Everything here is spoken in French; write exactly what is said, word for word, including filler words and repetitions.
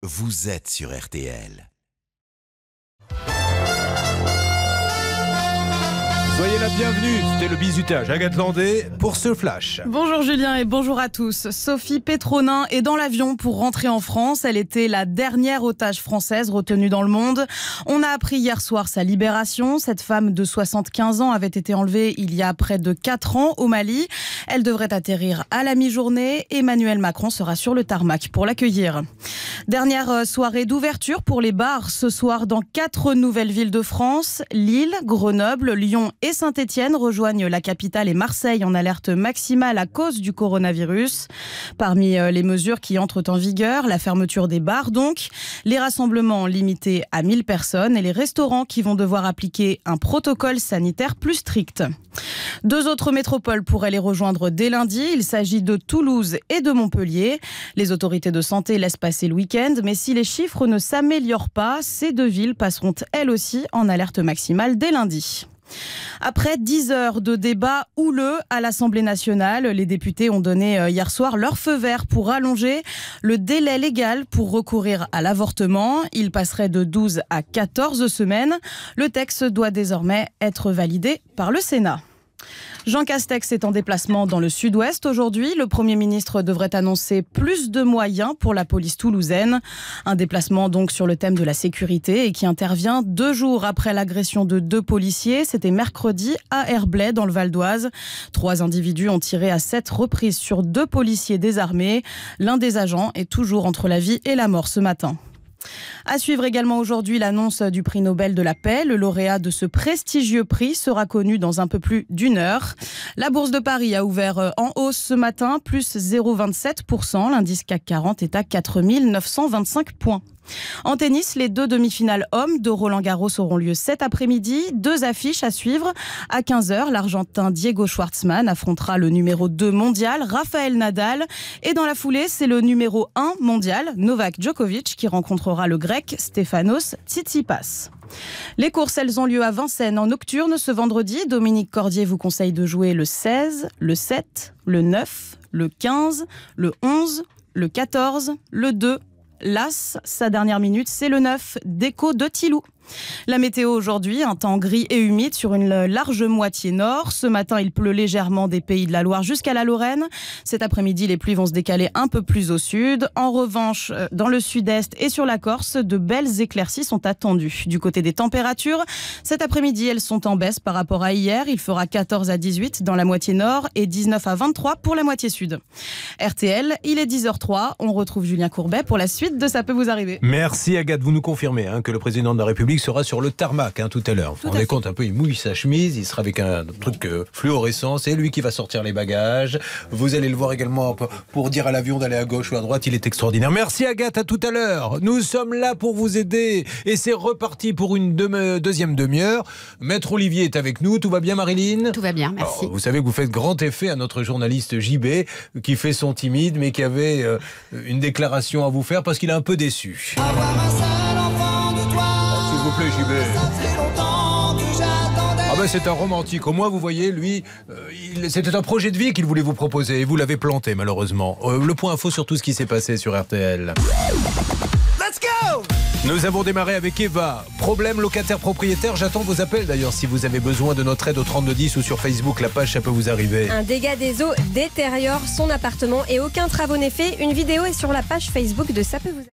vous êtes sur R T L. Soyez la bienvenue, c'était le bizutage Agathe Landé pour ce flash. Bonjour Julien et bonjour à tous. Sophie Petronin est dans l'avion pour rentrer en France. Elle était la dernière otage française retenue dans le monde. On a appris hier soir sa libération. Cette femme de soixante-quinze ans avait été enlevée il y a près de quatre ans au Mali. Elle devrait atterrir à la mi-journée. Emmanuel Macron sera sur le tarmac pour l'accueillir. Dernière soirée d'ouverture pour les bars ce soir dans quatre nouvelles villes de France. Lille, Grenoble, Lyon et Saint-Étienne rejoignent la capitale et Marseille en alerte maximale à cause du coronavirus. Parmi les mesures qui entrent en vigueur, la fermeture des bars donc, les rassemblements limités à mille personnes et les restaurants qui vont devoir appliquer un protocole sanitaire plus strict. Deux autres métropoles pourraient les rejoindre dès lundi. Il s'agit de Toulouse et de Montpellier. Les autorités de santé laissent passer le week-end, mais si les chiffres ne s'améliorent pas, ces deux villes passeront elles aussi en alerte maximale dès lundi. Après dix heures de débat houleux à l'Assemblée nationale, les députés ont donné hier soir leur feu vert pour allonger le délai légal pour recourir à l'avortement. Il passerait de douze à quatorze semaines. Le texte doit désormais être validé par le Sénat. Jean Castex est en déplacement dans le sud-ouest aujourd'hui. Le Premier ministre devrait annoncer plus de moyens pour la police toulousaine. Un déplacement donc sur le thème de la sécurité et qui intervient deux jours après l'agression de deux policiers. C'était mercredi à Herblay dans le Val d'Oise. Trois individus ont tiré à sept reprises sur deux policiers désarmés. L'un des agents est toujours entre la vie et la mort ce matin. À suivre également aujourd'hui l'annonce du prix Nobel de la paix. Le lauréat de ce prestigieux prix sera connu dans un peu plus d'une heure. La bourse de Paris a ouvert en hausse ce matin, plus zéro virgule vingt-sept pour cent. L'indice C A C quarante est à quatre mille neuf cent vingt-cinq points. En tennis, les deux demi-finales hommes de Roland-Garros auront lieu cet après-midi. Deux affiches à suivre. À quinze heures, l'Argentin Diego Schwartzmann affrontera le numéro deux mondial, Rafael Nadal. Et dans la foulée, c'est le numéro un mondial, Novak Djokovic, qui rencontrera le grec Stefanos Tsitsipas. Les courses, elles ont lieu à Vincennes en nocturne ce vendredi. Dominique Cordier vous conseille de jouer le seize, le sept, le neuf, le quinze, le onze, le quatorze, le deux. L'As, sa dernière minute, c'est le neuf, Déco de Tilou. La météo aujourd'hui, un temps gris et humide sur une large moitié nord. Ce matin, il pleut légèrement des Pays de la Loire jusqu'à la Lorraine. Cet après-midi, les pluies vont se décaler un peu plus au sud. En revanche, dans le sud-est et sur la Corse, de belles éclaircies sont attendues. Du côté des températures, cet après-midi, elles sont en baisse par rapport à hier. Il fera quatorze à dix-huit dans la moitié nord et dix-neuf à vingt-trois pour la moitié sud. R T L, il est dix heures trois. On retrouve Julien Courbet pour la suite de Ça peut vous arriver. Merci Agathe, vous nous confirmez hein, que le président de la République sera sur le tarmac hein, tout à l'heure. Vous vous rendez compte un peu, il mouille sa chemise, il sera avec un truc euh, fluorescent, c'est lui qui va sortir les bagages. Vous allez le voir également pour dire à l'avion d'aller à gauche ou à droite, il est extraordinaire. Merci Agathe, à tout à l'heure. Nous sommes là pour vous aider et c'est reparti pour une demi- deuxième demi-heure. Maître Olivier est avec nous, tout va bien Marilyn ? Tout va bien, merci. Alors, vous savez que vous faites grand effet à notre journaliste J B qui fait son timide mais qui avait euh, une déclaration à vous faire parce qu'il est un peu déçu. S'il vous plaît, J B. Ah ben c'est un romantique. Au moins, vous voyez, lui, euh, il, c'était un projet de vie qu'il voulait vous proposer et vous l'avez planté, malheureusement. Euh, le point info sur tout ce qui s'est passé sur R T L. Let's go! Nous avons démarré avec Eva. Problème locataire-propriétaire. J'attends vos appels d'ailleurs si vous avez besoin de notre aide au trente-deux dix ou sur Facebook. La page, ça peut vous arriver. Un dégât des eaux détériore son appartement et aucun travaux n'est fait. Une vidéo est sur la page Facebook de Ça peut vous arriver.